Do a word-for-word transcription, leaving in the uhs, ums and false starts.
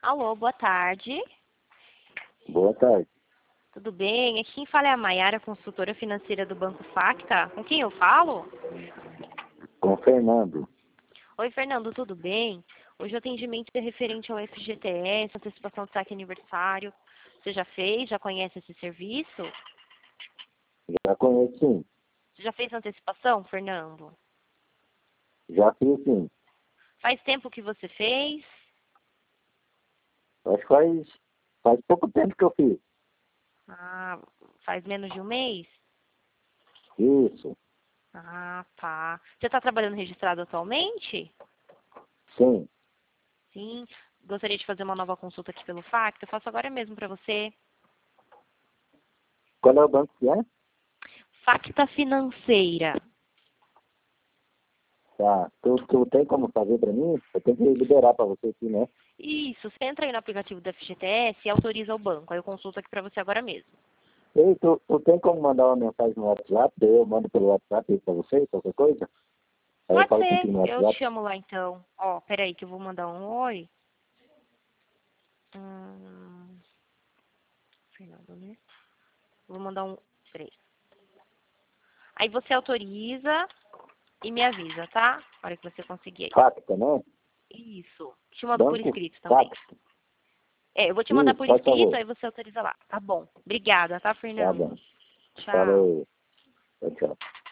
Alô, boa tarde. Boa tarde. Tudo bem? Aqui quem fala é a Maiara, consultora financeira do Banco Facta. Com quem eu falo? Com o Fernando. Oi, Fernando, tudo bem? Hoje o atendimento é referente ao F G T S, antecipação de saque aniversário. Você já fez? Já conhece esse serviço? Já conheço, sim. Você já fez antecipação, Fernando? Já fiz, sim. Faz tempo que você fez? Acho que faz, faz pouco tempo que eu fiz. Ah, faz menos de um mês? Isso. Ah, tá. Você está trabalhando registrado atualmente? Sim. Sim. Gostaria de fazer uma nova consulta aqui pelo Facta. Eu faço agora mesmo para você. Qual é o banco que é? Facta Financeira. Tá. Tu, tu tem como fazer pra mim? Eu tenho que liberar pra você aqui, né? Isso, você entra aí no aplicativo da F G T S e autoriza o banco. Aí eu consulto aqui para você agora mesmo. Ei, tu, tu tem como mandar uma mensagem no WhatsApp? Daí eu mando pelo WhatsApp aí pra você, qualquer coisa? Aí eu Pode falo ser, contigo no eu te WhatsApp. chamo lá então. Ó, peraí que eu vou mandar um oi. Hum, Fernando, né? Vou mandar um. Peraí. Aí você autoriza e me avisa, tá? Na hora que você conseguir aí. Facta, né? Isso. Te mando por Banco escrito também. Facta. É, eu vou te mandar Isso, por faz escrito, favor. aí você autoriza lá. Tá bom. Obrigada, tá, Tá Fernando? bom. Tchau. Falou. Tchau, tchau.